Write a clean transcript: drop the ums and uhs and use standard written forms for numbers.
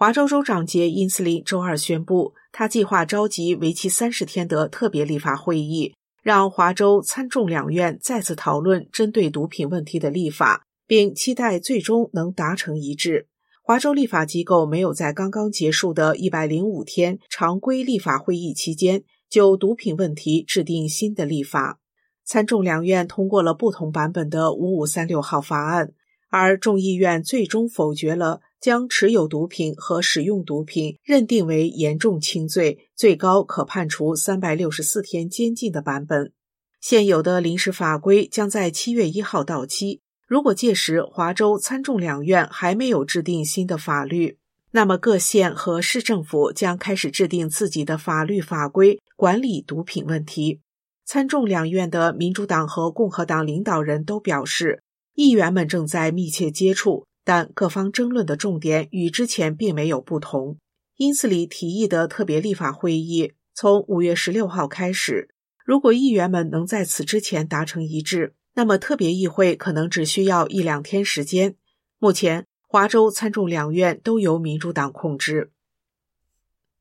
华州州长杰因斯林周二宣布，他计划召集为期30天的特别立法会议，让华州参众两院再次讨论针对毒品问题的立法，并期待最终能达成一致。华州立法机构没有在刚刚结束的105天常规立法会议期间就毒品问题制定新的立法。参众两院通过了不同版本的5536号法案，而众议院最终否决了将持有毒品和使用毒品认定为严重轻罪，最高可判处364天监禁的版本。现有的临时法规将在7月1号到期，如果届时华州参众两院还没有制定新的法律，那么各县和市政府将开始制定自己的法律法规，管理毒品问题。参众两院的民主党和共和党领导人都表示，议员们正在密切接触，但各方争论的重点与之前并没有不同。因此里提议的特别立法会议从5月16号开始，如果议员们能在此之前达成一致，那么特别议会可能只需要1-2天时间。目前华州参众两院都由民主党控制。